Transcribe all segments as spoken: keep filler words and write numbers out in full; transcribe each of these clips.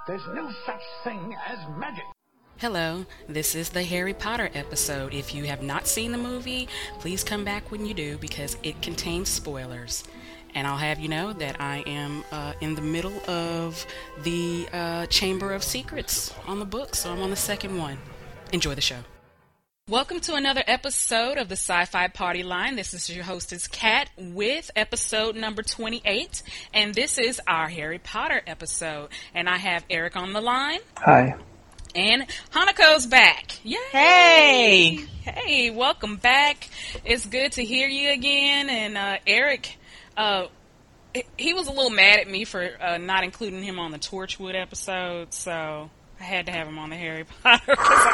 There's no such thing as magic. Hello, this is the Harry Potter episode. If you have not seen the movie, please come back when you do because it contains spoilers. And I'll have you know that I am uh, in the middle of the uh, Chamber of Secrets on the book, so I'm on the second one. Enjoy the show. Welcome to another episode of the Sci-Fi Party Line. This is your hostess, Kat, with episode number twenty-eight. And this is our Harry Potter episode. And I have Eric on the line. Hi. And Hanako's back. Yay! Hey! Hey, welcome back. It's good to hear you again. And uh, Eric, uh, he was a little mad at me for uh, not including him on the Torchwood episode, so I had to have him on the Harry Potter.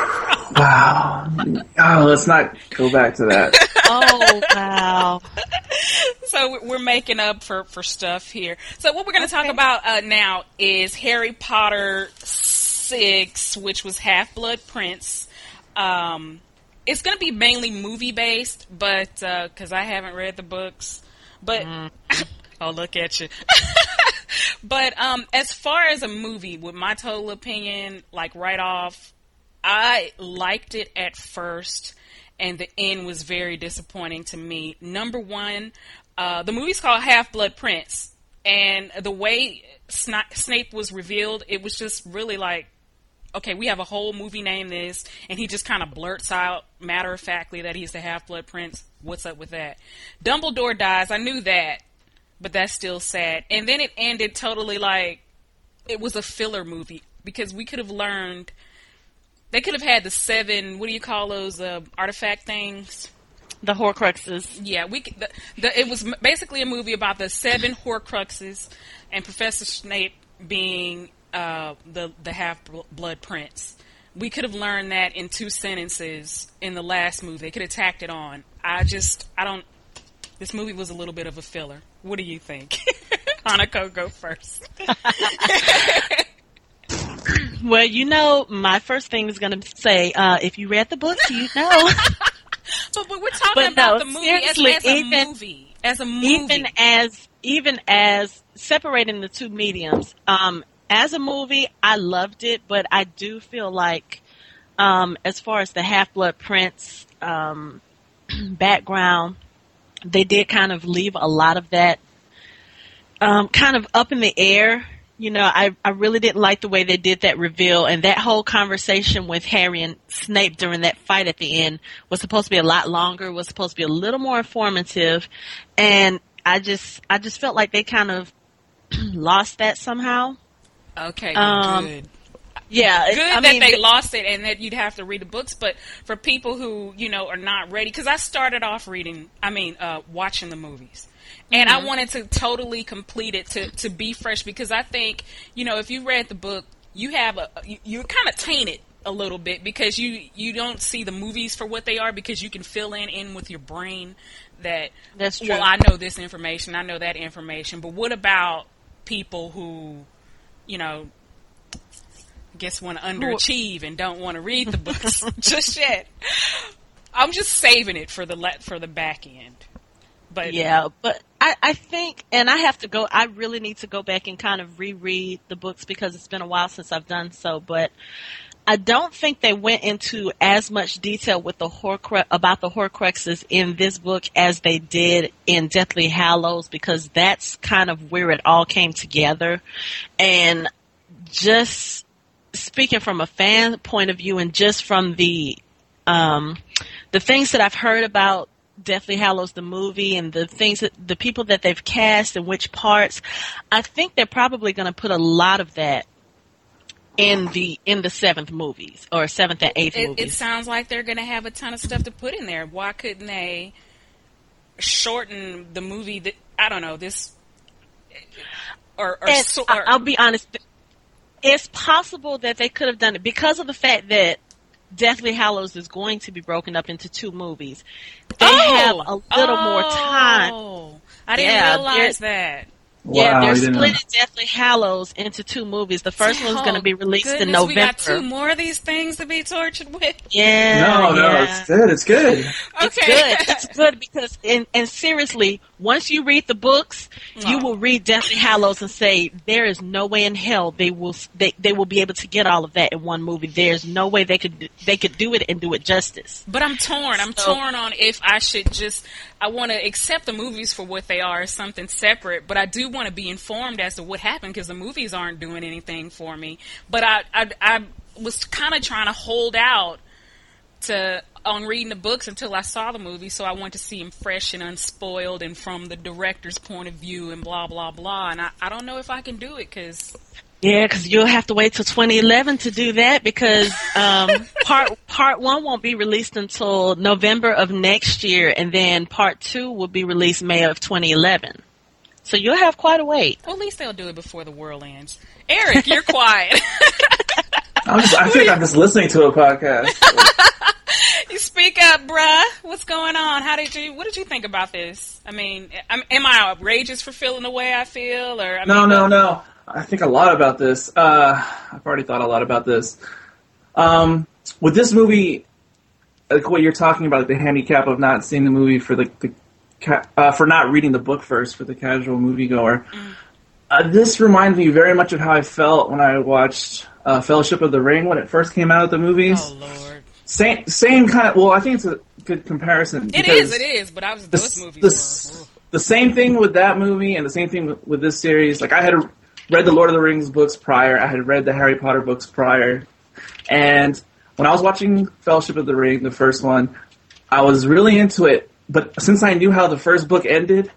Wow. Oh, let's not go back to that. Oh, wow. So we're making up for, for stuff here. So what we're going to okay. talk about uh, now is Harry Potter six, which was Half-Blood Prince. Um, it's going to be mainly movie-based, but because uh, I haven't read the books. But mm. oh, look at you. But um, as far as a movie, with my total opinion, like right off, I liked it at first, and the end was very disappointing to me. Number one, uh, the movie's called Half-Blood Prince, and the way Sna- Snape was revealed, it was just really like, okay, we have a whole movie named this, and he just kind of blurts out matter-of-factly that he's the Half-Blood Prince. What's up with that? Dumbledore dies. I knew that. But that's still sad. And then it ended totally like it was a filler movie because we could have learned. They could have had the seven. What do you call those uh, artifact things? The Horcruxes. Yeah, we. Could, the, the, it was basically a movie about the seven Horcruxes and Professor Snape being uh, the the Half-Blood Prince. We could have learned that in two sentences in the last movie. They could have tacked it on. I just, I don't. This movie was a little bit of a filler. What do you think? Hanako, go first. Well, you know, my first thing is going to say, uh, if you read the book, you know. but, but we're talking but about no, the movie as, as even, a movie. As a movie. Even as, even as separating the two mediums, um, as a movie, I loved it, but I do feel like, um, as far as the Half-Blood Prince um, background, they did kind of leave a lot of that um, kind of up in the air. You know, I, I really didn't like the way they did that reveal, and that whole conversation with Harry and Snape during that fight at the end was supposed to be a lot longer, was supposed to be a little more informative, and I just I just felt like they kind of lost that somehow. Okay, um, good. Yeah, good I that mean, they lost it and that you'd have to read the books. But for people who, you know, are not ready, because I started off reading, I mean, uh, watching the movies. And mm-hmm. I wanted to totally complete it to, to be fresh because I think, you know, if you read the book, you have a, you, you're kind of tainted a little bit because you, you don't see the movies for what they are because you can fill in, in with your brain that, That's true. well, I know this information, I know that information. But what about people who, you know, guess want to underachieve and don't want to read the books just yet? I'm just saving it for the let for the back end. But yeah, but I, I think, and I have to go. I really need to go back and kind of reread the books because it's been a while since I've done so. But I don't think they went into as much detail with the Horcrux about the Horcruxes in this book as they did in Deathly Hallows because that's kind of where it all came together. And just speaking from a fan point of view and just from the um, the things that I've heard about Deathly Hallows, the movie, and the things that the people that they've cast and which parts, I think they're probably going to put a lot of that in the in the seventh movies or seventh and eighth it, movies. It sounds like they're going to have a ton of stuff to put in there. Why couldn't they shorten the movie? That I don't know this, or, or, and so, or I'll be honest. It's possible that they could have done it because of the fact that Deathly Hallows is going to be broken up into two movies. They oh, have a little oh, more time. I didn't yeah, realize that. Yeah, Wow, they're I didn't know. splitting Deathly Hallows into two movies. The first one's going to be released Goodness, in November. We got two more of these things to be tortured with. Yeah, No, no, yeah. it's good. It's good. It's Okay. good. It's good because, and, and seriously, once you read the books, you Oh. will read Deathly Hallows and say, there is no way in hell they will they, they will be able to get all of that in one movie. There's no way they could they could do it and do it justice. But I'm torn. I'm So- torn on if I should just. I want to accept the movies for what they are as something separate, but I do want to be informed as to what happened because the movies aren't doing anything for me. But I, I, I was kind of trying to hold out to on reading the books until I saw the movie, so I wanted to see them fresh and unspoiled and from the director's point of view and blah blah blah. And I, I don't know if I can do it because. Yeah, because you'll have to wait till twenty eleven to do that because um, part part one won't be released until November of next year, and then part two will be released May of twenty eleven. So you'll have quite a wait. Well, at least they'll do it before the world ends. Eric, you're quiet. I'm just, I feel like I'm just listening to a podcast. You speak up, bruh. What's going on? How did you? What did you think about this? I mean, am, am I outrageous for feeling the way I feel, or I No, mean, no, no. I think a lot about this. Uh, I've already thought a lot about this. Um, with this movie, like what you're talking about, like the handicap of not seeing the movie for the, the ca- uh, for not reading the book first for the casual moviegoer. Mm. Uh, this reminds me very much of how I felt when I watched uh, Fellowship of the Ring when it first came out at the movies. Oh Lord. Same, same kind of. Well, I think it's a good comparison. It is, it is. But I was the, those movies the, were. the same thing with that movie, and the same thing with, with this series. Like I had read the Lord of the Rings books prior. I had read the Harry Potter books prior, and when I was watching Fellowship of the Ring, the first one, I was really into it. But since I knew how the first book ended,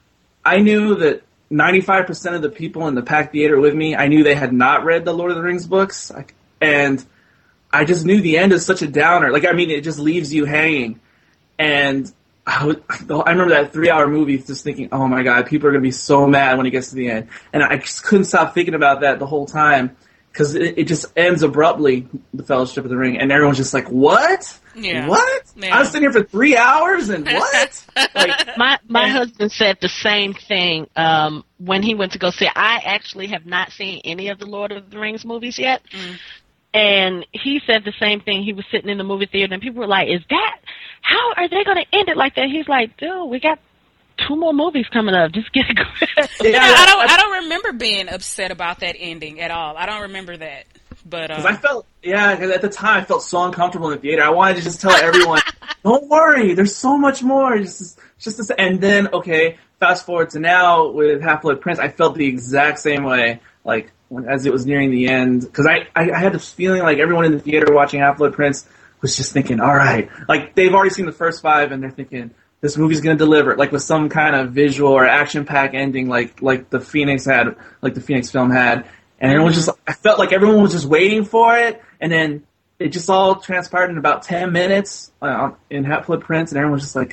I knew that ninety-five percent of the people in the packed theater with me, I knew they had not read the Lord of the Rings books, and I just knew the end is such a downer. Like, I mean, it just leaves you hanging. And I, would, I remember that three-hour movie just thinking, oh, my God, people are going to be so mad when it gets to the end. And I just couldn't stop thinking about that the whole time because it, it just ends abruptly, the Fellowship of the Ring, and everyone's just like, what? Yeah. What? Yeah. I was sitting here for three hours, and what? Like, My my husband said the same thing um, when he went to go see it. I actually have not seen any of the Lord of the Rings movies yet. Mm. And he said the same thing. He was sitting in the movie theater, and people were like, is that, how are they going to end it like that? He's like, dude, we got two more movies coming up. Just get it going. Yeah, I don't I don't remember being upset about that ending at all. I don't remember that. But Because uh, I felt, yeah, because at the time I felt so uncomfortable in the theater. I wanted to just tell everyone, don't worry, there's so much more. Just, just this, and then, okay, fast forward to now with Half-Blood Prince, I felt the exact same way, like, when, as it was nearing the end. Because I, I, I had this feeling like everyone in the theater watching Half-Blood Prince was just thinking, all right, like, they've already seen the first five, and they're thinking, this movie's going to deliver, like, with some kind of visual or action-packed ending, like, like the Phoenix had, like the Phoenix film had. And everyone just, I felt like everyone was just waiting for it, and then it just all transpired in about ten minutes uh, in Half-Blood Prince, and everyone was just like,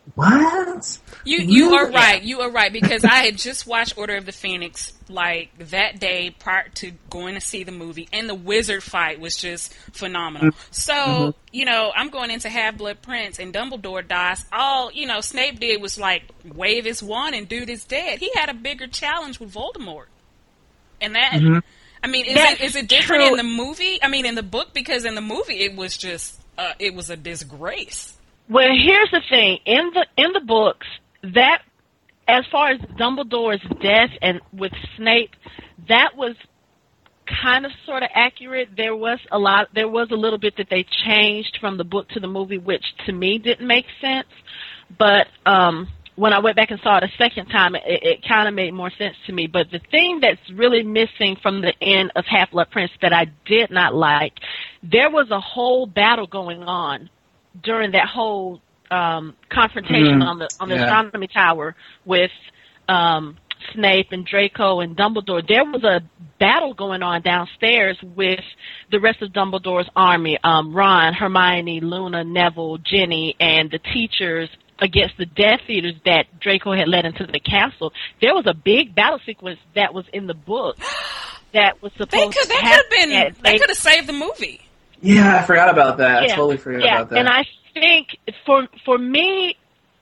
what? You you are right. You are right because I had just watched Order of the Phoenix like that day prior to going to see the movie, and the wizard fight was just phenomenal. So Mm-hmm. you know, I'm going into Half-Blood Prince, and Dumbledore dies. All you know, Snape did was like wave his wand, and dude is dead. He had a bigger challenge with Voldemort, and that. Mm-hmm. I mean, is That's it is it different true. in the movie? I mean, in the book, because in the movie it was just uh, it was a disgrace. Well, here's the thing. In the in the books, that as far as Dumbledore's death and with Snape, that was kind of sort of accurate. There was a lot there was a little bit that they changed from the book to the movie, which to me didn't make sense. But um when I went back and saw it a second time, it, it kind of made more sense to me. But the thing that's really missing from the end of Half-Blood Prince that I did not like, there was a whole battle going on during that whole um, confrontation Mm, on the on the yeah. astronomy tower with um, Snape and Draco and Dumbledore. There was a battle going on downstairs with the rest of Dumbledore's army, um, Ron, Hermione, Luna, Neville, Ginny, and the teachers against the Death Eaters that Draco had led into the castle. There was a big battle sequence that was in the book that was They supposed could to that could happen. have been that they they- could have saved the movie. Yeah, I forgot about that. I Yeah, totally forgot yeah. about that. And I think for for me,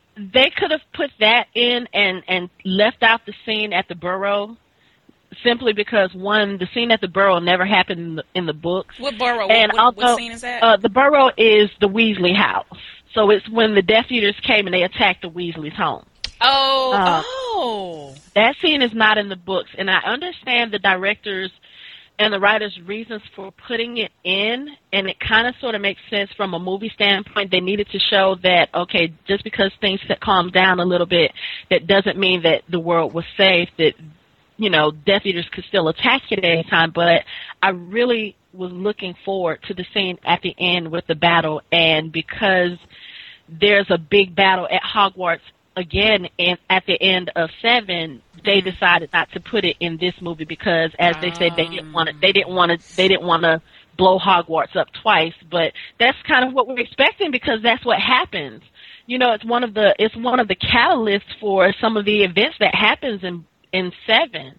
they could have put that in and, and left out the scene at the Burrow, simply because, one, the scene at the Burrow never happened in the, in the books. What Burrow? And what, although, what scene is that? Uh, the Burrow is the Weasley house. So it's when the Death Eaters came and they attacked the Weasley's home. Oh, uh, oh. That scene is not in the books, and I understand the directors and the writers' reasons for putting it in, and it kind of sort of makes sense from a movie standpoint. They needed to show that, okay, just because things calmed down a little bit, that doesn't mean that the world was safe, that, you know, Death Eaters could still attack it at any time. But I really was looking forward to the scene at the end with the battle, and because there's a big battle at Hogwarts again in, at the end of seven, they decided not to put it in this movie because, as they said, they didn't want to. They didn't want to. They didn't want to blow Hogwarts up twice. But that's kind of what we're expecting because that's what happens. You know, it's one of the it's one of the catalysts for some of the events that happens in in seven.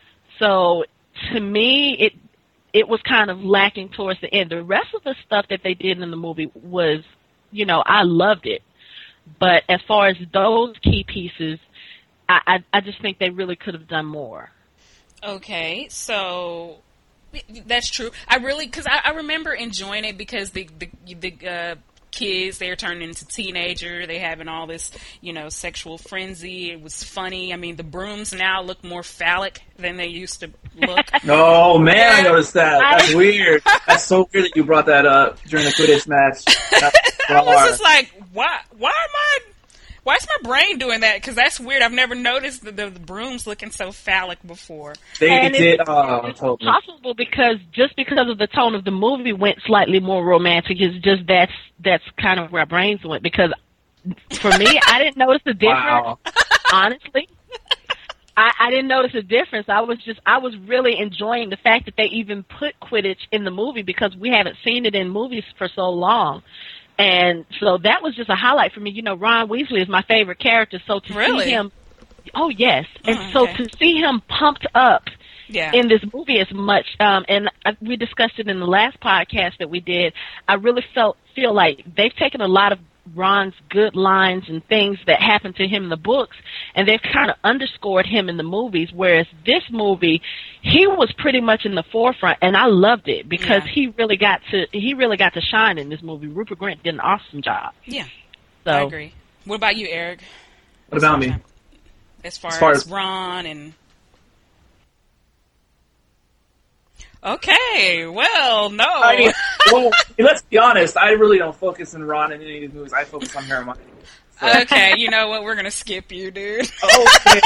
So to me, it it was kind of lacking towards the end. The rest of the stuff that they did in the movie was, you know, I loved it. But as far as those key pieces, I, I, I just think they really could have done more. Okay, so that's true. I really, because I, I remember enjoying it because the the, the uh, kids, they're turning into teenagers, they having all this, you know, sexual frenzy. It was funny. I mean, the brooms now look more phallic than they used to look. Oh man, I noticed that. That's weird. That's so weird that you brought that up during the Quidditch match. I was just like, why? Why am I? Why is my brain doing that? Because that's weird. I've never noticed the, the, the brooms looking so phallic before. They and did. It's, oh, it's totally. possible because just because of the tone of the movie went slightly more romantic. It's just that's that's kind of where our brains went. Because for me, I didn't notice the difference. Wow. Honestly, I, I didn't notice a difference. I was just I was really enjoying the fact that they even put Quidditch in the movie because we haven't seen it in movies for so long. And so that was just a highlight for me. You know, Ron Weasley is my favorite character, so to really? see him, oh yes, and oh, so okay. to see him pumped up yeah. in this movie as much, um, and I, we discussed it in the last podcast that we did. I really felt feel like they've taken a lot of Ron's good lines and things that happened to him in the books, and they've kind of underscored him in the movies, whereas this movie, he was pretty much in the forefront, and I loved it because yeah. he really got to he really got to shine in this movie. Rupert Grint did an awesome job. Yeah, so, I agree. What about you, Eric? What about me? As far, as, far as as Ron and... Okay, well, no. I mean, well, let's be honest. I really don't focus on Ron in any of these movies. I focus on Hermione. So. Okay, you know what? We're gonna skip you, dude. Okay.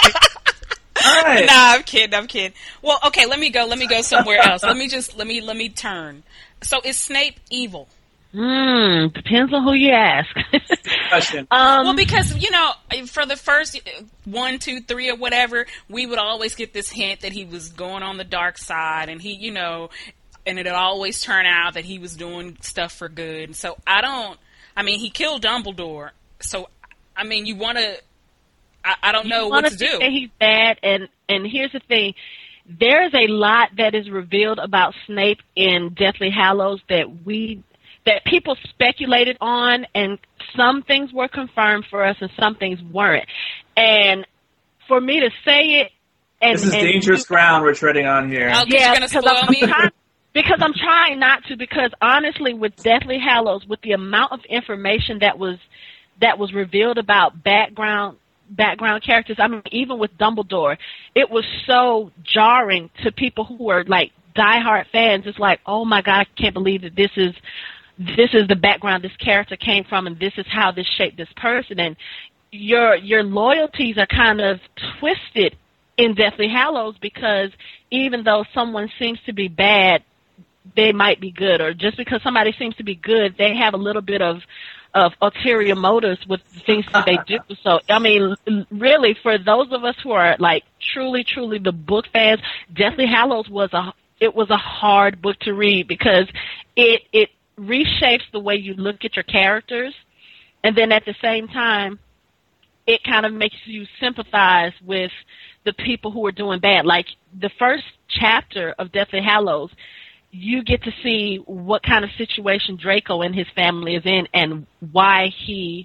All right. Nah, I'm kidding. I'm kidding. Well, okay. Let me go. Let me go somewhere else. Let me just let me let me turn. So, is Snape evil? Hmm. Depends on who you ask. Question. um, Well, because, you know, for the first one, two, three, or whatever, we would always get this hint that he was going on the dark side, and he, you know, and it'd always turn out that he was doing stuff for good. So I don't, I mean, he killed Dumbledore. So, I mean, you want to, I, I don't know what to do. That he's bad, and, and here's the thing. There's a lot that is revealed about Snape in Deathly Hallows that we that people speculated on, and some things were confirmed for us and some things weren't. And for me to say it... And, this is and dangerous you, ground we're treading on here. Oh, yeah, you're going to spoil I'm, me? I'm trying, because I'm trying not to, because honestly, with Deathly Hallows, with the amount of information that was that was revealed about background background characters, I mean, even with Dumbledore, it was so jarring to people who were, like, diehard fans. It's like, oh, my God, I can't believe that this is... this is the background this character came from, and this is how this shaped this person. And your your loyalties are kind of twisted in Deathly Hallows because even though someone seems to be bad, they might be good. Or just because somebody seems to be good, they have a little bit of, of ulterior motives with the things that they do. So, I mean, really, for those of us who are, like, truly, truly the book fans, Deathly Hallows was a it was a hard book to read because it it reshapes the way you look at your characters, and then at the same time, it kind of makes you sympathize with the people who are doing bad. Like the first chapter of Deathly Hallows, you get to see what kind of situation Draco and his family is in and why he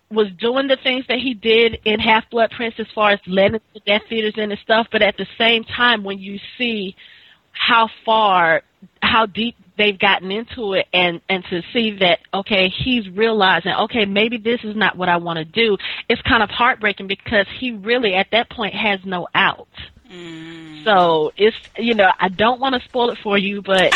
was doing the things that he did in Half-Blood Prince as far as letting the Death Eaters in and stuff, but at the same time, when you see how far, how deep they've gotten into it, and, and to see that, okay, he's realizing, okay, maybe this is not what I want to do, it's kind of heartbreaking because he really, at that point, has no out. Mm. So, it's, you know, I don't want to spoil it for you, but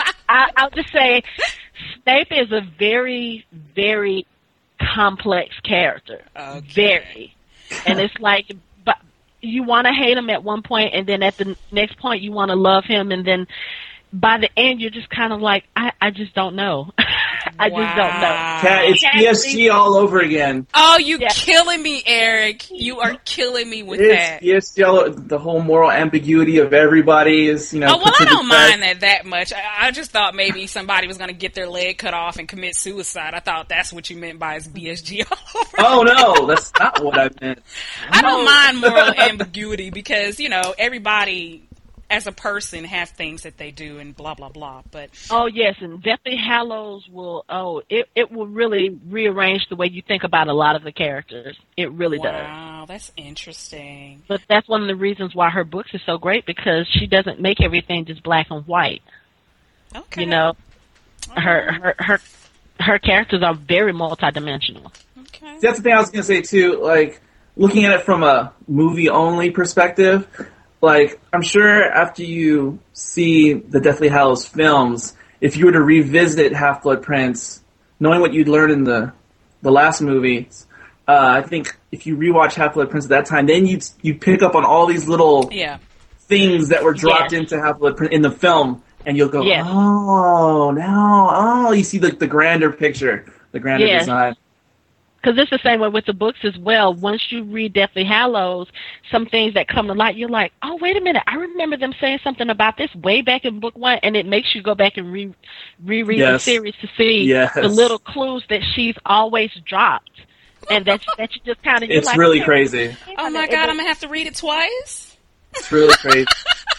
I, I'll just say Snape is a very, very complex character. Okay. Very. And it's like, but you want to hate him at one point, and then at the next point you want to love him, and then by the end you're just kind of like, I, I just don't know. I wow. just don't know. Cat, it's P S G all over again. Oh, you yeah. killing me, Eric. You are killing me with it's that. P S G all, the whole moral ambiguity of everybody is, you know. Oh, well, I don't mind that that much. I, I just thought maybe somebody was going to get their leg cut off and commit suicide. I thought that's what you meant by it's B S G all over. Oh, no, that's not what I meant. I don't mind moral ambiguity because, you know, everybody as a person have things that they do and blah, blah, blah. But oh, yes, and Deathly Hallows will, oh, it, it will really rearrange the way you think about a lot of the characters. It really wow, does. Wow, that's interesting. But that's one of the reasons why her books are so great, because she doesn't make everything just black and white. Okay. You know, oh. her, her, her, her characters are very multidimensional. Okay. That's the thing I was going to say, too. Like, looking at it from a movie-only perspective, like, I'm sure after you see the Deathly Hallows films, if you were to revisit Half-Blood Prince, knowing what you'd learned in the the last movies, uh, I think if you rewatch Half-Blood Prince at that time, then you'd, you'd pick up on all these little yeah. things that were dropped yes. into Half-Blood Prince in the film, and you'll go, yes. oh, now, oh, you see the, the grander picture, the grander yes. design. Because it's the same way with the books as well. Once you read Deathly Hallows, some things that come to light, you're like, oh, wait a minute, I remember them saying something about this way back in book one, and it makes you go back and re- reread yes. the series to see yes. the little clues that she's always dropped. And that, that you just kind of... It's like, really okay, crazy. Oh, my God, I'm going to have to read it twice? It's really crazy.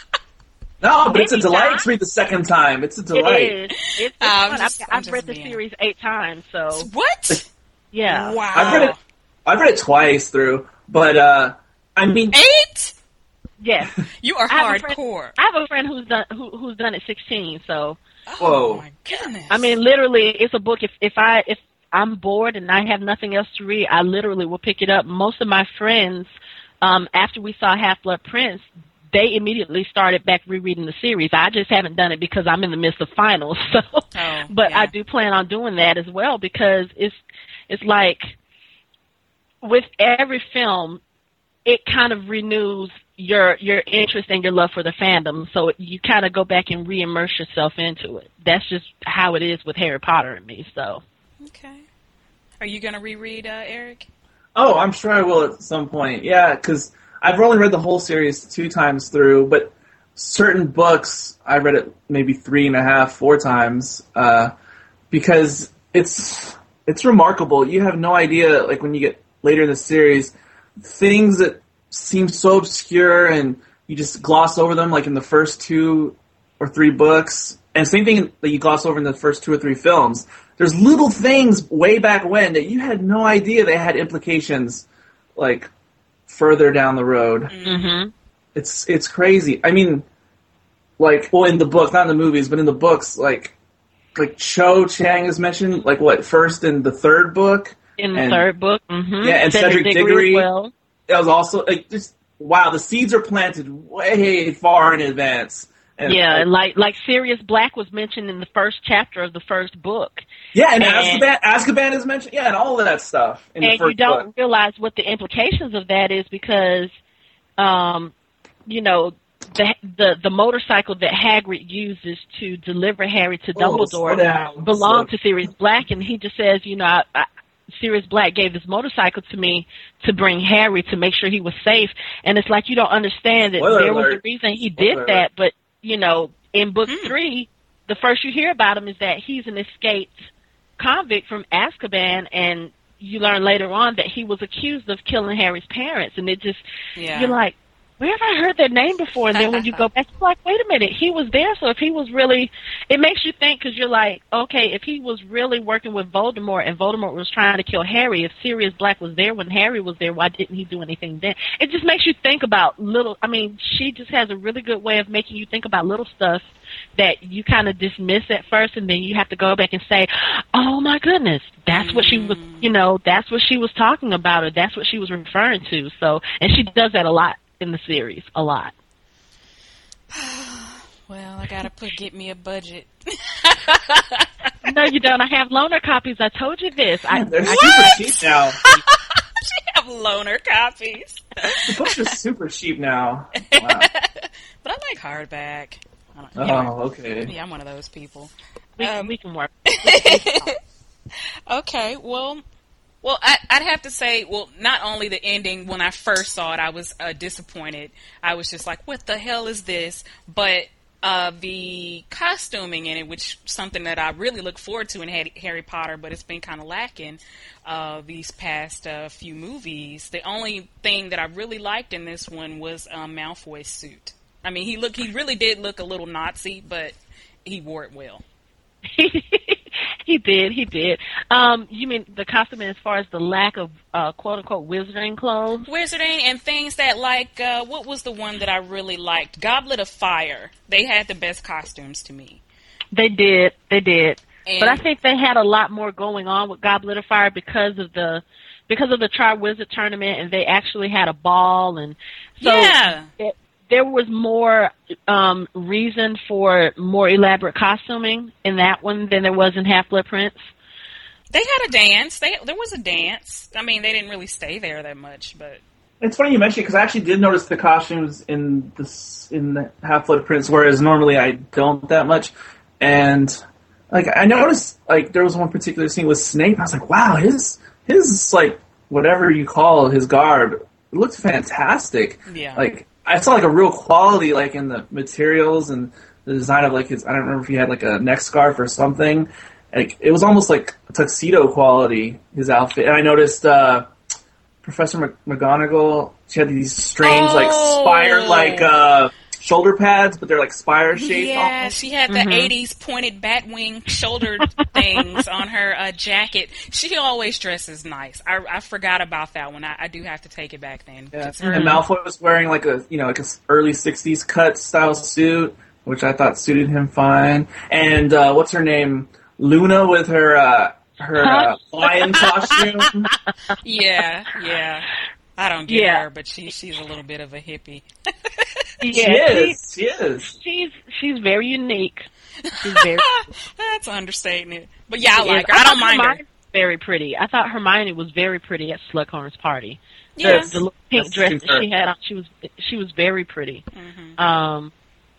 No, but it's a delight to read the second time. It's a delight. It is. It's um, fun. just, I've, I've read the being. series eight times, so... What? Yeah. Wow. I've read it. I've read it twice through, but uh, I mean, eight. Yes. You are I hardcore. Friend, I have a friend who's done who, who's done it sixteen. So. Oh my goodness. I mean, literally, it's a book. If if I if I'm bored and I have nothing else to read, I literally will pick it up. Most of my friends, um, after we saw Half-Blood Prince, they immediately started back rereading the series. I just haven't done it because I'm in the midst of finals. So, oh, but yeah. I do plan on doing that as well, because it's it's like with every film, it kind of renews your your interest and your love for the fandom. So you kind of go back and re-immerse yourself into it. That's just how it is with Harry Potter and me. So. Okay. Are you going to reread, uh, Eric? Oh, I'm sure I will at some point. Yeah, because I've only read the whole series two times through, but certain books I read it maybe three and a half, four times, uh, because it's it's remarkable. You have no idea, like when you get later in the series, things that seem so obscure and you just gloss over them, like in the first two or three books, and same thing that you gloss over in the first two or three films. There's little things way back when that you had no idea they had implications, like further down the road. Mm-hmm. It's it's crazy. I mean, like, well, in the books, not in the movies, but in the books, like, like Cho Chang is mentioned, like what, first in the third book? In the and, third book, mm-hmm. Yeah, and Cedric, Cedric Diggory. Diggory. Well. That was also, like, just, wow, the seeds are planted way far in advance. And, yeah, and like like Sirius Black was mentioned in the first chapter of the first book. Yeah, and, and Azkaban, Azkaban is mentioned. Yeah, and all of that stuff in and the first you don't book. realize what the implications of that is because, um, you know, the the the motorcycle that Hagrid uses to deliver Harry to Oh, Dumbledore slow down. belonged Slow- to Sirius Black, and he just says, you know, I, I, Sirius Black gave this motorcycle to me to bring Harry to make sure he was safe, and it's like you don't understand that Spoiler there was alert. a reason he Spoiler did alert. that, but you know, in book Hmm. three, the first you hear about him is that he's an escaped convict from Azkaban, and you learn later on that he was accused of killing Harry's parents, and it just Yeah. you're like, where have I heard that name before? And then when you go back, you're like, wait a minute, he was there. So if he was really, it makes you think because you're like, okay, if he was really working with Voldemort and Voldemort was trying to kill Harry, if Sirius Black was there when Harry was there, why didn't he do anything then? It just makes you think about little, I mean, she just has a really good way of making you think about little stuff that you kind of dismiss at first, and then you have to go back and say, oh my goodness, that's what she was, you know, that's what she was talking about, or that's what she was referring to. So, and she does that a lot in the series, a lot. Well, I gotta put get me a budget. No, you don't. I have loaner copies. I told you this. I, They're I, super cheap now. She have loaner copies. The books are super cheap now. Wow. But I like hardback. I don't, Oh, anyway. okay. Yeah, I'm one of those people. we, Um, we can work. Okay, well, well, I, I'd have to say, well, not only the ending, when I first saw it, I was uh, disappointed. I was just like, what the hell is this? But uh, the costuming in it, which something that I really look forward to in Harry, Harry Potter, but it's been kind of lacking uh, these past uh, few movies. The only thing that I really liked in this one was um, Malfoy's suit. I mean, he look, he really did look a little Nazi, but he wore it well. He did, he did. Um, you mean the costume as far as the lack of uh, quote-unquote wizarding clothes? Wizarding and things that like, uh, what was the one that I really liked? Goblet of Fire. They had the best costumes to me. They did, they did. And But I think they had a lot more going on with Goblet of Fire because of the because of the Tri-Wizard tournament, and they actually had a ball, and so yeah. it, there was more um, reason for more elaborate costuming in that one than there was in Half-Blood Prince. They had a dance. They There was a dance. I mean, they didn't really stay there that much, but... It's funny you mention it because I actually did notice the costumes in this in the Half-Blood Prince, whereas normally I don't that much. And like I noticed, like there was one particular scene with Snape. I was like, wow, his his like whatever you call his garb, it looks fantastic. Yeah. Like I saw like a real quality like in the materials and the design of like his. I don't remember if he had like a neck scarf or something. Like it was almost like tuxedo quality, his outfit. And I noticed. Uh, Professor McGonagall, she had these strange, oh. like, spire-like uh, shoulder pads, but they're, like, spire-shaped. Yeah, almost. she had the Mm-hmm. eighties pointed batwing shoulder things on her uh, jacket. She always dresses nice. I, I forgot about that one. I, I do have to take it back then. Yeah. It's her- And Malfoy was wearing, like, a, you know, like a early sixties cut-style suit, which I thought suited him fine. And uh, what's her name? Luna with her... Uh, her uh, lion costume. Yeah, yeah. I don't get Yeah. her, but she she's a little bit of a hippie. She Yeah, is. She is. she's she's very unique. She's very. That's understating it. But yeah, I She like is. her. I thought don't mind her. Hermione was very pretty. I thought Hermione was very pretty at Slughorn's party. The, Yes. the little pink That's dress true. that she had on, she was she was very pretty. Mhm. Um,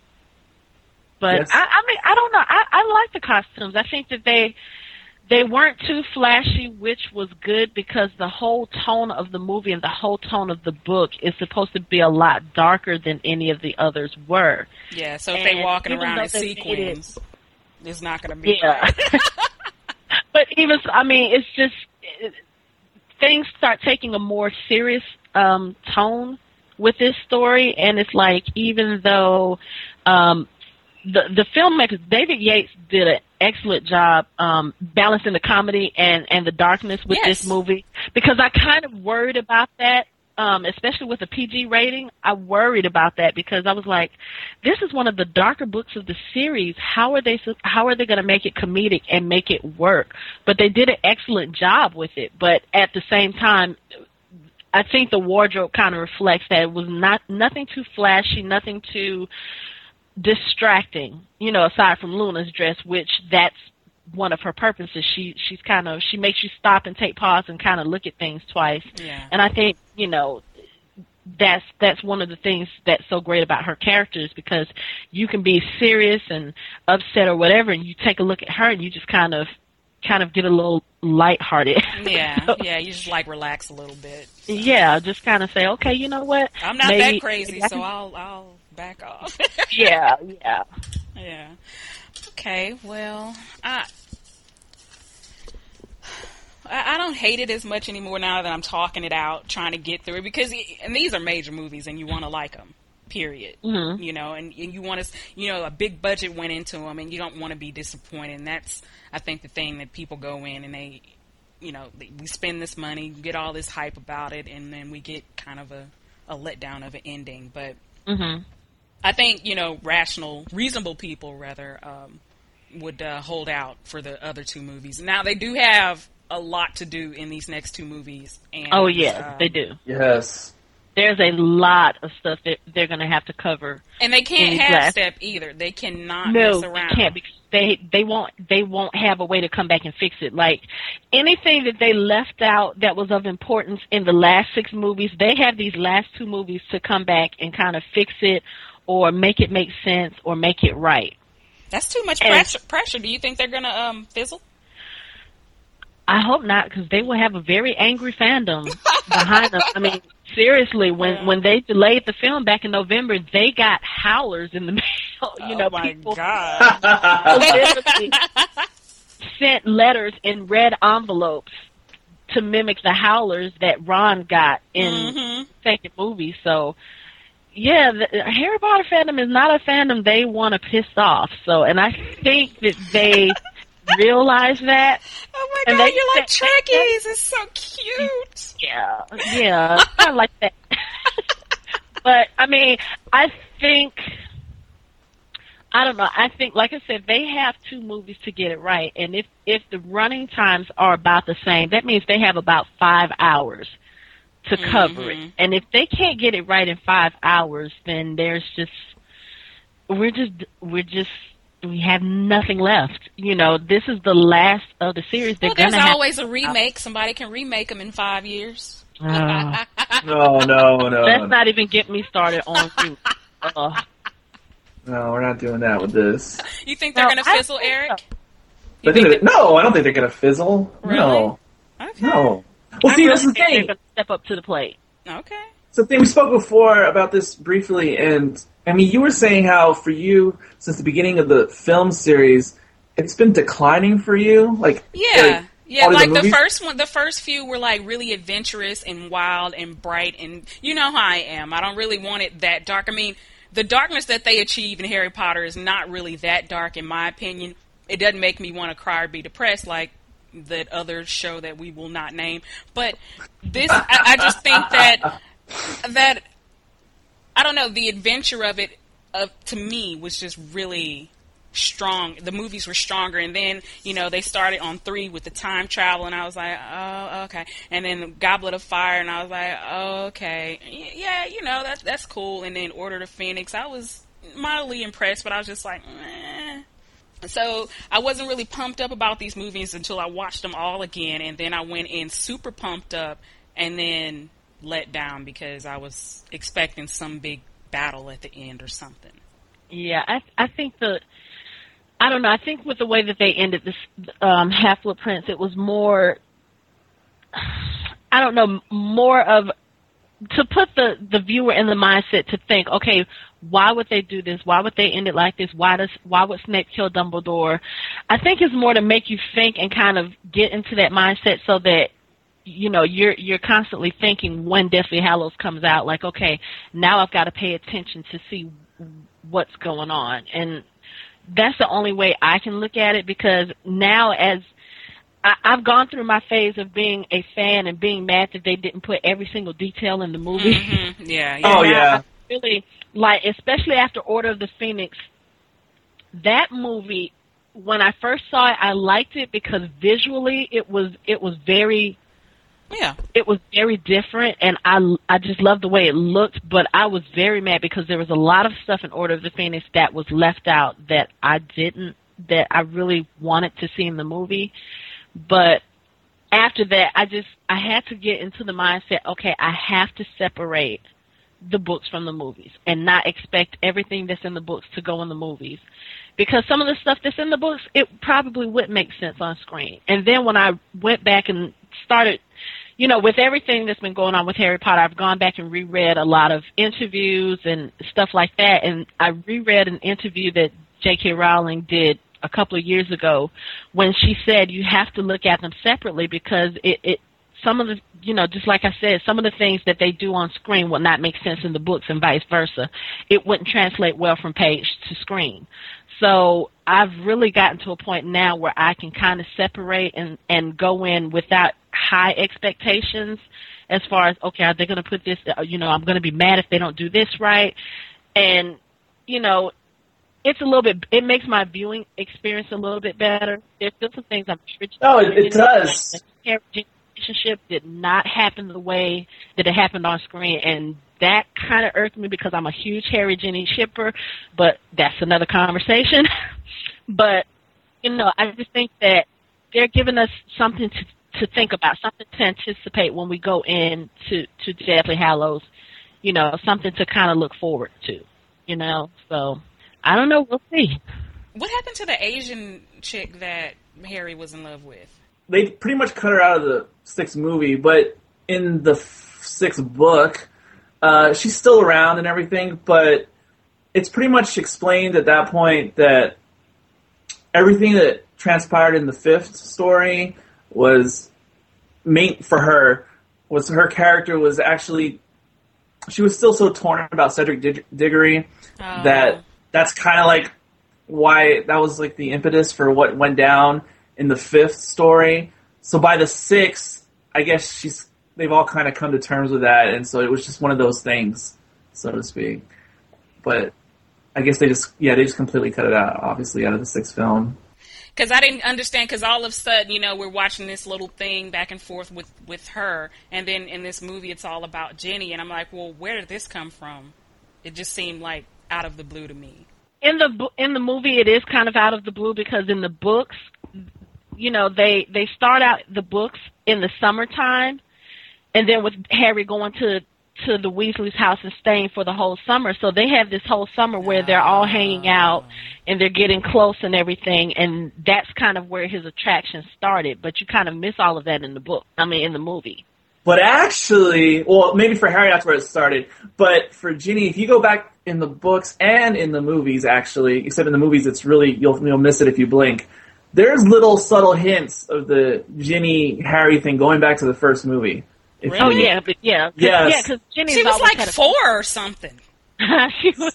but Yes. I, I mean, I don't know. I, I like the costumes. I think that they they weren't too flashy, which was good because the whole tone of the movie and the whole tone of the book is supposed to be a lot darker than any of the others were. Yeah, so if And they walking even around though in they made it- sequins, it's not going to be Yeah. right. But even so, I mean, it's just it, things start taking a more serious um, tone with this story, and it's like even though um, the the filmmakers David Yates did an excellent job um, balancing the comedy and and the darkness with Yes. this movie, because I kind of worried about that. Um, especially with a P G rating, I worried about that because I was like, "This is one of the darker books of the series. How are they? su- How are they going to make it comedic and make it work?" But they did an excellent job with it. But at the same time, I think the wardrobe kind of reflects that it was not nothing too flashy, nothing too distracting. You know, aside from Luna's dress, which that's one of her purposes. She she's kind of she makes you stop and take pause and kind of look at things twice. Yeah. And I think, you know, that's that's one of the things that's so great about her characters, because you can be serious and upset or whatever, and you take a look at her and you just kind of kind of get a little lighthearted. Yeah, So, yeah, you just like relax a little bit. So. yeah, just kind of say, okay, you know what? I'm not Maybe- that crazy, maybe I so can- I'll I'll back off. yeah, yeah. Yeah. Okay, well, I I, I don't hate it as much anymore now that I'm talking it out, trying to get through it, because and these are major movies, and you want to like them. Period. Mm-hmm. You know, and, and you want to, you know, a big budget went into them, and you don't want to be disappointed. And that's, I think, the thing that people go in and they, you know, they, we spend this money, get all this hype about it, and then we get kind of a, a letdown of an ending. But mm-hmm. I think, you know, rational, reasonable people rather um, would uh, hold out for the other two movies. Now they do have a lot to do in these next two movies. And, oh yeah, um, they do. Yes. There's a lot of stuff that they're going to have to cover. And they can't half step either. They cannot no, mess around. they can't. Because they they won't they won't have a way to come back and fix it. Like anything that they left out that was of importance in the last six movies, they have these last two movies to come back and kind of fix it or make it make sense or make it right. That's too much and, pressure. Pressure. Do you think they're going to um, fizzle? I hope not, because they will have a very angry fandom behind them. I mean, seriously, when yeah. when they delayed the film back in November, they got howlers in the mail. You oh know, my people God. literally sent letters in red envelopes to mimic the howlers that Ron got in mm-hmm. the second movie. So, yeah, the Harry Potter fandom is not a fandom they want to piss off. So, and I think that they realize that. Oh my and God, they, you're like they, Trekkies. It's so cute. Yeah, yeah, I like that. But I mean, I think I don't know. I think, like I said, they have two movies to get it right, and if if the running times are about the same, that means they have about five hours to cover mm-hmm. it. And if they can't get it right in five hours, then there's just we're just we're just. We have nothing left. You know, this is the last of the series. They're well, there's gonna always have- a remake. Somebody can remake them in five years. Uh, No, no, no. let's not even get me started on you. Uh, No, we're not doing that with this. You think they're No, going to I fizzle, think Eric? so. I think that- no, I don't think they're going to fizzle. Really? No. Okay. No. Well, I see, really that's the think they're thing. gonna step up to the plate. Okay. So the thing, we spoke before about this briefly, and I mean, you were saying how for you, since the beginning of the film series, it's been declining for you. Like, Yeah. like, Yeah, all of like the, movies? first one, the first few were like really adventurous and wild and bright, and you know how I am. I don't really want it that dark. I mean, the darkness that they achieve in Harry Potter is not really that dark, in my opinion. It doesn't make me want to cry or be depressed like that other show that we will not name. But this, I, I just think that that I don't know, the adventure of it, of to me, was just really strong. The movies were stronger, and then, you know, they started on three with the time travel, and I was like, oh, okay. And then Goblet of Fire, and I was like, oh, okay. Yeah, you know, that, that's cool. And then Order of the Phoenix, I was mildly impressed, but I was just like, eh. So I wasn't really pumped up about these movies until I watched them all again, and then I went in super pumped up, and then let down because I was expecting some big battle at the end or something. Yeah, I I think the I don't know. I think with the way that they ended this um, Half-Blood Prince, it was more. I don't know, more of to put the the viewer in the mindset to think, okay, why would they do this? Why would they end it like this? Why does why would Snape kill Dumbledore? I think it's more to make you think and kind of get into that mindset so that, you know, you're you're constantly thinking when Deathly Hallows comes out, like, okay, now I've got to pay attention to see what's going on. And that's the only way I can look at it, because now as I, I've gone through my phase of being a fan and being mad that they didn't put every single detail in the movie. Mm-hmm. Yeah, yeah. Oh, Now yeah. I really, like, especially after Order of the Phoenix, that movie, when I first saw it, I liked it because visually it was it was very Yeah. it was very different, and I, I just loved the way it looked, but I was very mad because there was a lot of stuff in Order of the Phoenix that was left out that I didn't, that I really wanted to see in the movie. But after that, I just, I had to get into the mindset, okay, I have to separate the books from the movies and not expect everything that's in the books to go in the movies. Because some of the stuff that's in the books, it probably wouldn't make sense on screen. And then when I went back and started, you know, with everything that's been going on with Harry Potter, I've gone back and reread a lot of interviews and stuff like that. And I reread an interview that J K. Rowling did a couple of years ago when she said you have to look at them separately because it, it some of the, you know, just like I said, some of the things that they do on screen will not make sense in the books and vice versa. It wouldn't translate well from page to screen. So I've really gotten to a point now where I can kind of separate and, and go in without high expectations as far as, okay, are they going to put this, you know, I'm going to be mad if they don't do this right. And, you know, it's a little bit, it makes my viewing experience a little bit better. There's still some things I'm sure. Oh, it, it does. The relationship did not happen the way that it happened on screen, and that kind of irked me because I'm a huge Harry Ginny shipper, but that's another conversation. But, you know, I just think that they're giving us something to, to think about, something to anticipate when we go in to, to Deathly Hallows, you know, something to kind of look forward to, you know. So, I don't know. We'll see. What happened to the Asian chick that Harry was in love with? They pretty much cut her out of the sixth movie, but in the f- sixth book, uh, she's still around and everything, but it's pretty much explained at that point that everything that transpired in the fifth story was meant for her, was her character was actually, she was still so torn about Cedric Dig- Diggory oh. that that's kind of like why that was like the impetus for what went down in the fifth story. So by the sixth, I guess she's they've all kind of come to terms with that, and so it was just one of those things, so to speak. But I guess they just yeah they just completely cut it out, obviously, out of the sixth film. Because I didn't understand, because all of a sudden, you know, we're watching this little thing back and forth with, with her, and then in this movie it's all about Ginny, and I'm like, well, where did this come from? It just seemed like out of the blue to me. In the in the movie, it is kind of out of the blue because in the books, you know, they, they start out the books in the summertime, and then with Harry going to to the Weasley's house and staying for the whole summer. So they have this whole summer where they're all hanging out and they're getting close and everything, and that's kind of where his attraction started. But you kind of miss all of that in the book. I mean, in the movie. But actually, well, maybe for Harry that's where it started. But for Ginny, if you go back in the books and in the movies, actually, except in the movies, it's really you'll you'll miss it if you blink. There's little subtle hints of the Ginny Harry thing going back to the first movie. Really? Oh yeah, but yeah, yes. yeah, because Ginny she was like four or something. she was.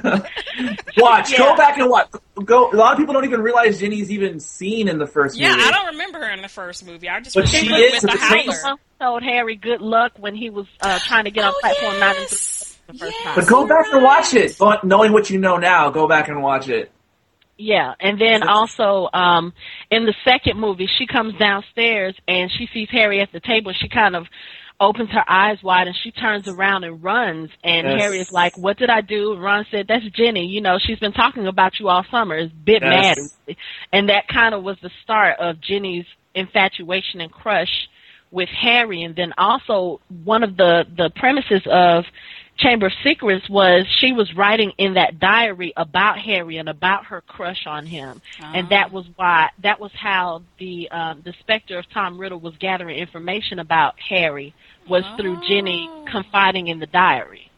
Watch, yeah. go back and watch. Go. A lot of people don't even realize Ginny's even seen in the first yeah, movie. Yeah, I don't remember her in the first movie. I just but remember she her is with the Howler. Told Harry good luck when he was uh, trying to get on oh, platform yes. nine and three the first yes, time. But go back right. and watch it. Go, knowing what you know now, go back and watch it. Yeah, and then also um, in the second movie, she comes downstairs and she sees Harry at the table. She kind of opens her eyes wide and she turns around and runs. And yes. Harry is like, "What did I do?" And Ron said, "That's Ginny. You know, she's been talking about you all summer. It's a bit yes. mad." And that kind of was the start of Ginny's infatuation and crush with Harry. And then also one of the, the premises of Chamber of Secrets was she was writing in that diary about Harry and about her crush on him, uh-huh. and that was why that was how the um, the Spectre of Tom Riddle was gathering information about Harry was oh. through Ginny confiding in the diary.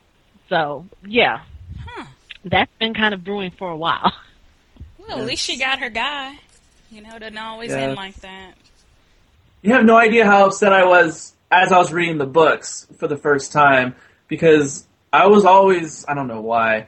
So yeah, huh. that's been kind of brewing for a while. Well, yes. At least she got her guy. You know, it doesn't always yeah. end like that. You have no idea how upset I was as I was reading the books for the first time. Because I was always, I don't know why.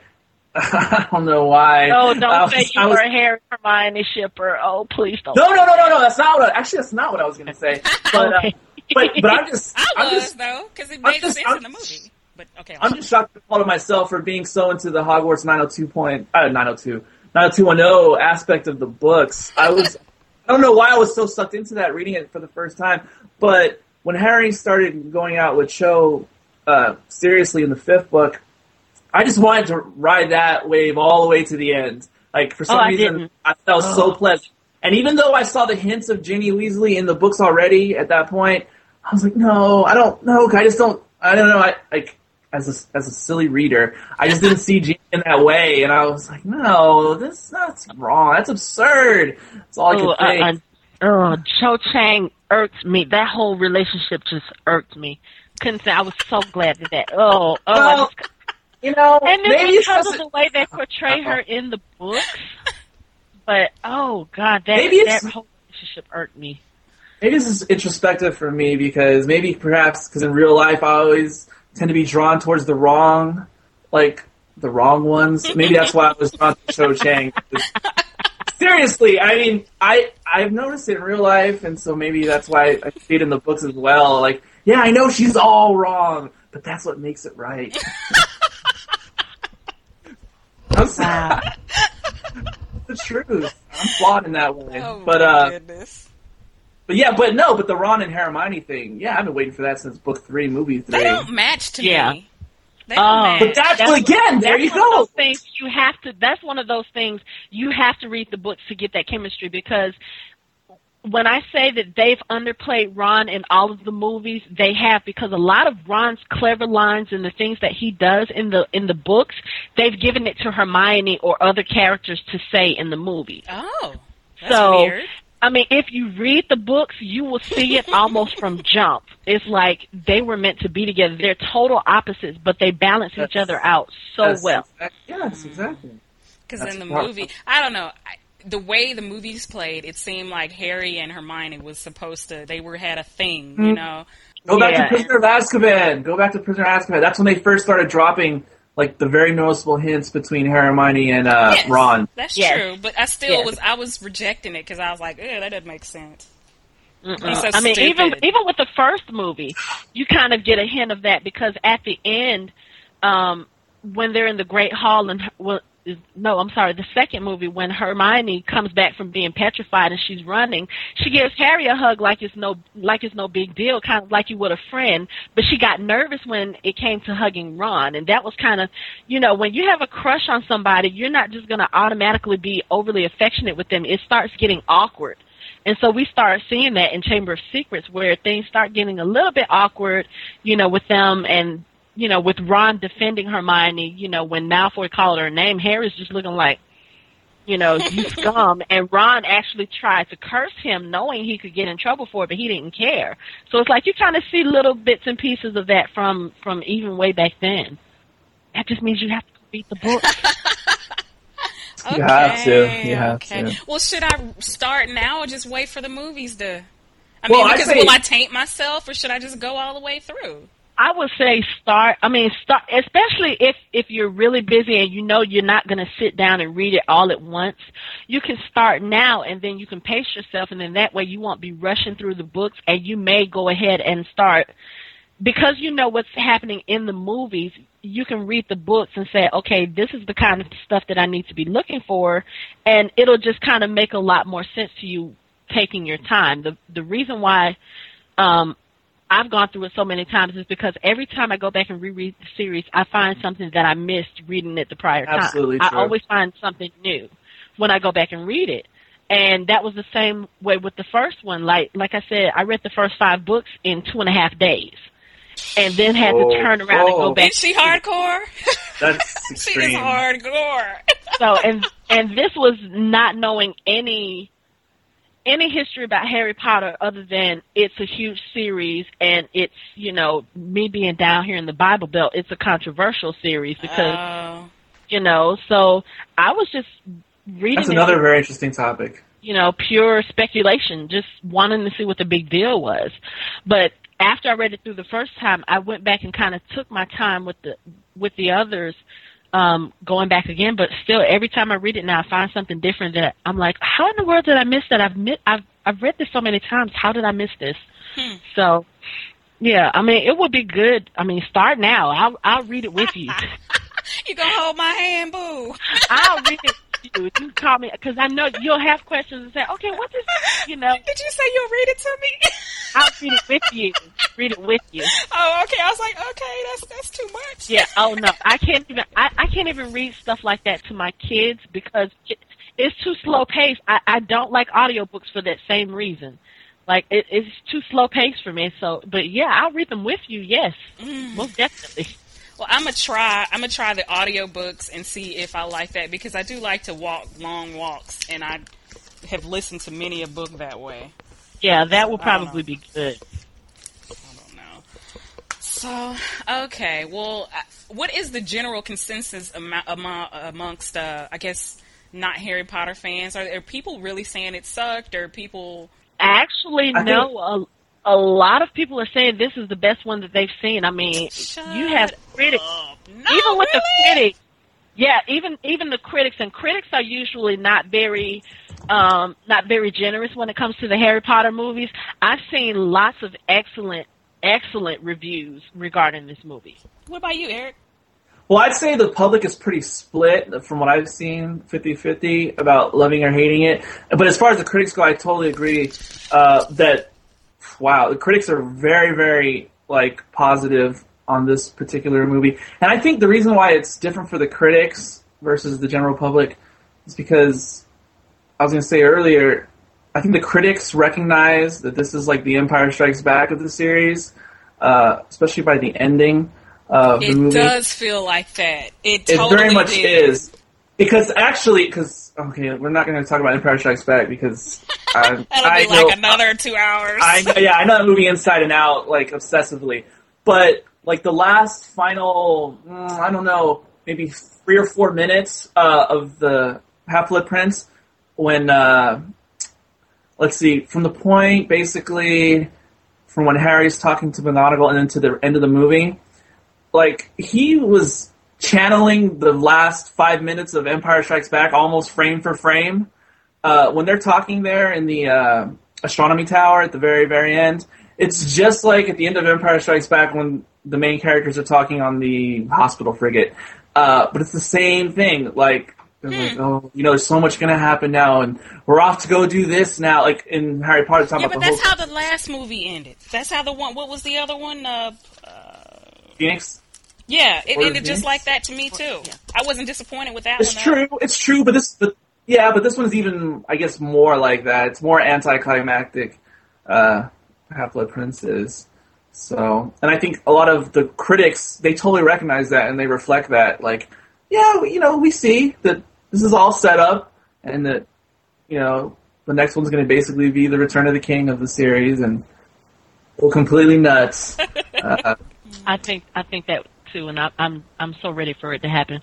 I don't know why. No, don't was, say you was, were a Harry Hermione shipper. Oh, please don't. No, no, no, no, no. That's not what. I, actually, that's not what I was going to say. But, okay. uh, but, but I'm just. I I'm was just, though, because it made just, sense I'm, in the movie. But okay, I'm just shocked at all of myself for being so into the Hogwarts nine oh two point, uh, nine oh two, nine oh two one oh aspect of the books. I was. I don't know why I was so sucked into that reading it for the first time. But when Harry started going out with Cho. Uh, seriously, in the fifth book, I just wanted to ride that wave all the way to the end. Like, for some oh, reason, I, I felt oh. so pleasant. And even though I saw the hints of Ginny Weasley in the books already at that point, I was like, no, I don't know. I just don't, I don't know. I, like, as a, as a silly reader, I just didn't see Ginny in that way. And I was like, no, this, that's wrong. That's absurd. That's all I oh, could think. Uh, uh, oh, Cho Chang irked me. That whole relationship just irked me. Couldn't say I was so glad that that. Oh, oh. Well, just, you know, and then maybe because of it, the way they portray her in the books, but oh god, that Maybe that it's- whole relationship irked me. Maybe this is introspective for me because maybe perhaps because in real life I always tend to be drawn towards the wrong, like the wrong ones. Maybe that's why I was drawn to Cho Chang. Seriously, I mean, I I've noticed it in real life, and so maybe that's why I see it in the books as well. Like, yeah, I know she's all wrong, but that's what makes it right. I'm sorry. The truth. I'm flawed in that way, Oh but my uh. goodness. But yeah, but no, but the Ron and Hermione thing, yeah, I've been waiting for that since book three, movie three. They don't match to Yeah. me. They don't Oh. match. But that's, That's- again, there That's you one of go. those things you have to. That's one of those things you have to read the books to get that chemistry, because when I say that they've underplayed Ron in all of the movies, they have, because a lot of Ron's clever lines and the things that he does in the in the books, they've given it to Hermione or other characters to say in the movie. Oh, that's So, weird. I mean, if you read the books, you will see it almost from jump. It's like they were meant to be together. They're total opposites, but they balance each That's- other out so Yes, well. exact- Yes, exactly. Because That's in the the part. movie, I don't know. I, the way the movies played, it seemed like Harry and Hermione was supposed to. They were had a thing, you know. Go back Yeah. to Prisoner of Azkaban. Go back to Prisoner of Azkaban. That's when they first started dropping like the very noticeable hints between Hermione and uh, Yes, Ron. That's Yes. true, but I still Yes. was. I was rejecting it because I was like, "Eh, that doesn't make sense." Mm-mm. He's so I mean, even stupid. even with the first movie, you kind of get a hint of that, because at the end, um, when they're in the Great Hall, and well, is- no, I'm sorry, the second movie, when Hermione comes back from being petrified and she's running, she gives Harry a hug like it's no like it's no big deal, kind of like you would a friend. But she got nervous when it came to hugging Ron, and that was kind of, you know, when you have a crush on somebody, you're not just going to automatically be overly affectionate with them. It starts getting awkward. And so we start seeing that in Chamber of Secrets, where things start getting a little bit awkward, you know, with them, and, you know, with Ron defending Hermione, you know, when Malfoy called her name, Harry's just looking like, you know, you scum. And Ron actually tried to curse him, knowing he could get in trouble for it, but he didn't care. So it's like you kind of see little bits and pieces of that from, from even way back then. That just means you have to read the book. Okay, You have to. You have okay. to. Well, should I start now or just wait for the movies to? I Well, mean, I because say- will I taint myself, or should I just go all the way through? I would say start. I mean, start, especially if if you're really busy and you know you're not going to sit down and read it all at once. You can start now, and then you can pace yourself, and then that way you won't be rushing through the books, and you may go ahead and start, because you know what's happening in the movies. You can read the books and say, okay, this is the kind of stuff that I need to be looking for, and it'll just kind of make a lot more sense to you taking your time. The the reason why um, I've gone through it so many times is because every time I go back and reread the series, I find something that I missed reading it the prior time. Absolutely I true. always find something new when I go back and read it. And that was the same way with the first one. Like like I said, I read the first five books in two and a half days, and then had Oh, to turn around and oh. go back. Is she hardcore? That's she is extreme. hardcore. So and and this was not knowing any any history about Harry Potter other than it's a huge series, and it's, you know, me being down here in the Bible Belt, it's a controversial series because Oh. you know, so I was just reading That's it, another very interesting topic. you know, pure speculation, just wanting to see what the big deal was. But after I read it through the first time, I went back and kind of took my time with the with the others, um, going back again. But still, every time I read it now, I find something different that I'm like, how in the world did I miss that? I've mi- I've I've read this so many times. How did I miss this? Hmm. So, yeah, I mean, it would be good. I mean, start now. I'll I'll read it with you. You gonna hold my hand, boo? I'll read it with you. You call me, because I know you'll have questions and say, okay, what is, you know, Did you say you'll read it to me? I'll read it with you. Read it with you. Oh, okay. I was like, okay, that's that's too much. Yeah. Oh no, I can't even. I, I can't even read stuff like that to my kids because it, it's too slow paced. I, I don't like audiobooks for that same reason. Like it, it's too slow paced for me. So, but yeah, I'll read them with you. Yes, Mm. most definitely. Well, I'm gonna try. I'm gonna try the audiobooks and see if I like that, because I do like to walk long walks, and I have listened to many a book that way. Yeah, that would I don't probably know. be good. I don't know. So, okay. Well, uh, what is the general consensus among, among amongst, uh, I guess, not Harry Potter fans? Are, are people really saying it sucked, or people? Actually, I no. think- A, a lot of people are saying this is the best one that they've seen. I mean, Shut you have critics, up. No, even with the really? critics. Yeah, even even the critics, and critics are usually not very, um, not very generous when it comes to the Harry Potter movies. I've seen lots of excellent, excellent reviews regarding this movie. What about you, Eric? Well, I'd say the public is pretty split from what I've seen, fifty-fifty, about loving or hating it. But as far as the critics go, I totally agree uh, that, wow, the critics are very, very, like, positive on this particular movie. And I think the reason why it's different for the critics versus the general public is because, I was going to say earlier, I think the critics recognize that this is like the Empire Strikes Back of the series, uh, especially by the ending of the It movie. does feel like that. It It totally very much did. is. Because actually, because, okay, we're not going to talk about Empire Strikes Back because I, That'll I be know, like another two hours. I know, yeah, I know that movie inside and out, like, obsessively. But, like, the last final, mm, I don't know, maybe three or four minutes uh, of the Half-Blood Prince, when, uh, let's see, from the point, basically, from when Harry's talking to McGonagall and then to the end of the movie, like, he was channeling the last five minutes of Empire Strikes Back almost frame for frame. Uh, when they're talking there in the uh, astronomy tower at the very, very end, it's just like at the end of Empire Strikes Back when the main characters are talking on the hospital frigate. Uh, but it's the same thing. Like, they're like, oh, you know, there's so much going to happen now, and we're off to go do this now. Like in Harry Potter, talking yeah, about but the that's whole how the last movie ended. That's how the one. What was the other one? Uh, Phoenix. yeah, it Order ended of just Phoenix? like that to me too. I wasn't disappointed with that It's one. though. true. It's true. But this, but yeah, but this one's even, I guess, more like that. It's more anticlimactic. Uh, Half-Blood Prince is. So, and I think a lot of the critics, they totally recognize that and they reflect that. Like, yeah, we, you know, we see that this is all set up, and that, you know, the next one's going to basically be the Return of the King of the series, and go completely nuts. Uh, I think I think that too, and I, I'm I'm so ready for it to happen.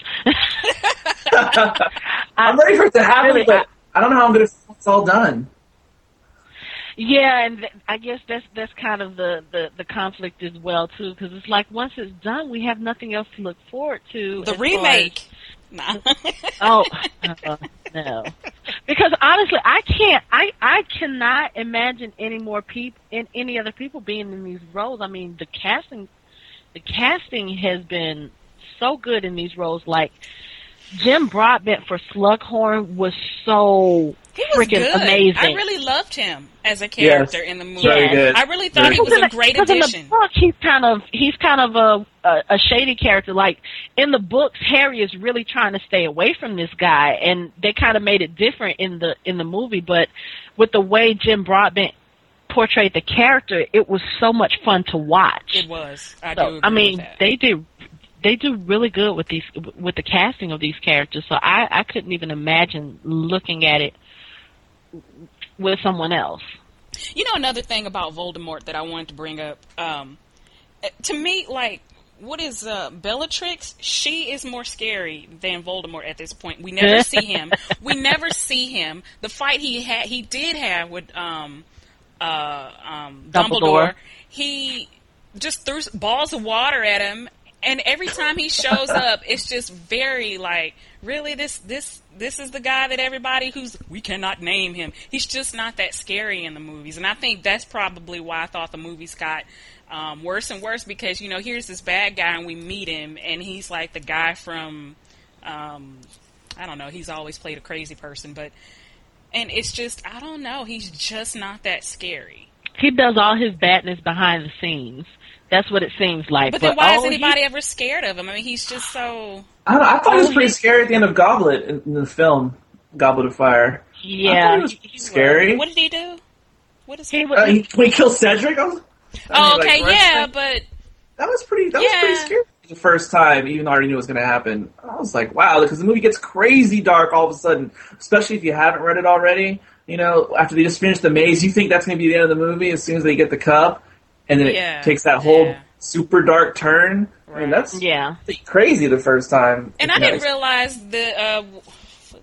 I'm ready for it to happen, Really, but I don't know how I'm going to feel it's all done. Yeah, and th- I guess that's that's kind of the, the, the conflict as well too, because it's like once it's done, we have nothing else to look forward to. The as remake. Nah. far as- oh uh, no, because honestly, I can't. I I cannot imagine any more people, in any other people being in these roles. I mean, the casting, the casting has been so good in these roles. Like Jim Broadbent for Slughorn was so He was freaking good. amazing. I really loved him as a character Yes. in the movie. Very good. I really thought Very he was good. a great Because in addition. the book, he's kind of he's kind of a, a a shady character. Like in the books, Harry is really trying to stay away from this guy, and they kind of made it different in the in the movie. But with the way Jim Broadbent portrayed the character, it was so much fun to watch. It was. I So, do. Agree I mean, with that. they did they do really good with these with the casting of these characters. So I I couldn't even imagine looking at it with someone else. You know, another thing about Voldemort that I wanted to bring up. Um, to me, like, what is uh, Bellatrix? She is more scary than Voldemort at this point. We never see him. We never see him. The fight he had, he did have with um, uh, um, Dumbledore. Dumbledore. He just threw balls of water at him. And every time he shows up, it's just very like, really, this this this is the guy that everybody who's we cannot name him. He's just not that scary in the movies, and I think that's probably why I thought the movies got um, worse and worse because you know here's this bad guy and we meet him and he's like the guy from um, I don't know. He's always played a crazy person, but and it's just I don't know. He's just not that scary. He does all his badness behind the scenes. That's what it seems like. But then why oh, is anybody he- ever scared of him? I mean, he's just so. I, don't know, I thought he was Oh, pretty he- scary at the end of Goblet in, in the film, Goblet of Fire. I thought Yeah, he was he- he scary. What did he do? What is He he? was. Uh, he, when he killed Cedric, I was, I Oh, mean, like, okay, the rest yeah, of it, but that was pretty. That was pretty Yeah. scary the first time, even though I already knew it was going to happen. I was like, wow, because the movie gets crazy dark all of a sudden, especially if you haven't read it already. You know, after they just finish the maze, you think that's going to be the end of the movie as soon as they get the cup, and then Yeah. it takes that whole Yeah. super dark turn. I mean, Right. that's Yeah. crazy the first time. and you I know, didn't realize the uh,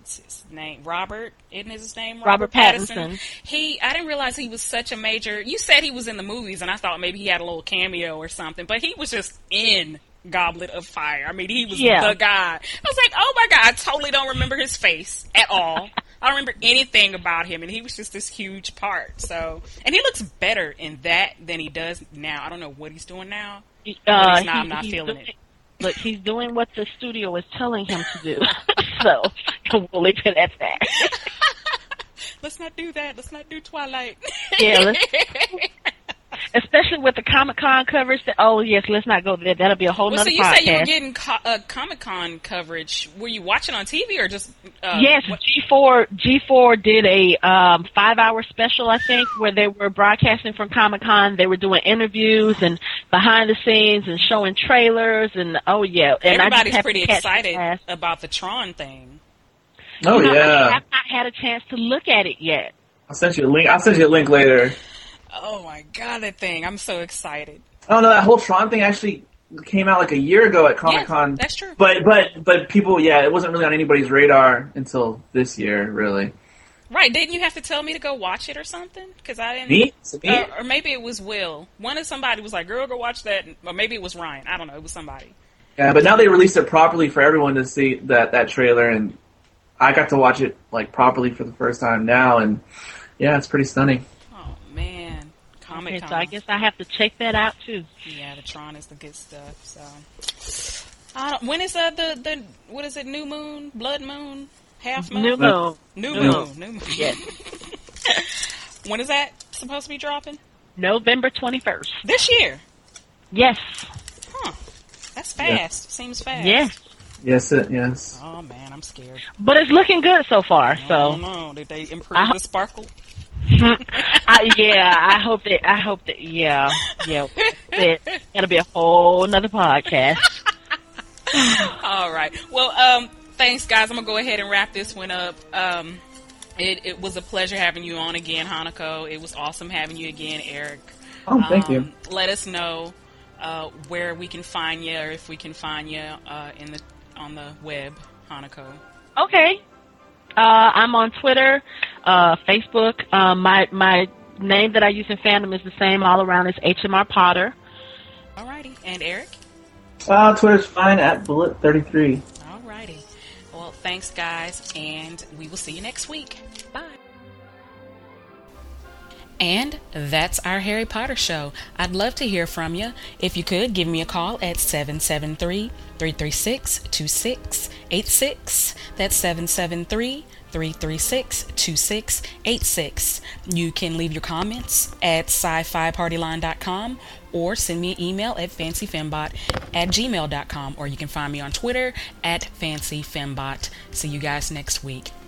what's his name? Robert, isn't his name? Robert, Robert Pattinson. Pattinson. He, I didn't realize he was such a major. You said he was in the movies, and I thought maybe he had a little cameo or something, but he was just in Goblet of Fire. I mean, he was yeah. the guy. I was like, oh my god, I totally don't remember his face at all. I don't remember anything about him, and he was just this huge part. So, and he looks better in that than he does now. I don't know what he's doing now. Uh, not, he, I'm not feeling doing, it. Look, he's doing what the studio is telling him to do. So, we'll leave it at that. Let's not do that. Let's not do Twilight. Yeah, let's, especially with the Comic-Con coverage. That, oh, yes, let's not go there. That'll be a whole well, nother podcast. So you podcast. said you were getting co- uh, Comic-Con coverage. Were you watching on T V or just... Uh, yes, what? G four G four did a um, five-hour special, I think, where they were broadcasting from Comic-Con. They were doing interviews and behind the scenes and showing trailers. And, oh, yeah. And everybody's I just pretty excited about the Tron thing. Oh, you know, yeah. I have not had a chance to look at it yet. I'll send you a link. I'll send you a link later. Oh my god, that thing! I'm so excited. Oh no, that whole Tron thing actually came out like a year ago at Comic Con. Yeah, that's true. But but but people, yeah, it wasn't really on anybody's radar until this year, really. Right? Didn't you have to tell me to go watch it or something? Because I didn't. Me? me? Uh, or maybe it was Will. One of somebody was like, "Girl, go watch that," or maybe it was Ryan. I don't know. It was somebody. Yeah, but now they released it properly for everyone to see that that trailer, and I got to watch it like properly for the first time now, and yeah, it's pretty stunning. Oh man, Comic Con. Okay, so I guess I have to check that out too. Yeah, the Tron is the good stuff. So, I don't, when is uh, the the what is it? New moon, blood moon, half moon, New moon, new New moon, moon. new moon. Yes. When is that supposed to be dropping? November twenty-first. This year. Yes. Huh. That's fast. Seems fast. Yes. Yes, it yes. Oh man, I'm scared. But it's looking good so far. I So. don't know. Did they improve I- the sparkle? I, yeah, I hope that. I hope that. Yeah, yeah. It, that'll be a whole another podcast. All right. Well, um, thanks, guys. I'm gonna go ahead and wrap this one up. Um, it, it was a pleasure having you on again, Hanako. It was awesome having you again, Eric. Oh, thank um, you. Let us know uh, where we can find you, or if we can find you uh, in the on the web, Hanako. Okay. Uh, I'm on Twitter, uh, Facebook. Uh, my my name that I use in fandom is the same all around. It's H M R Potter. Alrighty. And Eric? Uh, Twitter's fine at bullet thirty-three. Alrighty. Well, thanks, guys, and we will see you next week. Bye. And that's our Harry Potter show. I'd love to hear from you. If you could, give me a call at seven seven three, three three six, two six eight six. That's seven seven three, three three six, two six eight six. You can leave your comments at sci fi party line dot com or send me an email at fancy fembot at gmail dot com, or you can find me on Twitter at fancy fembot. See you guys next week.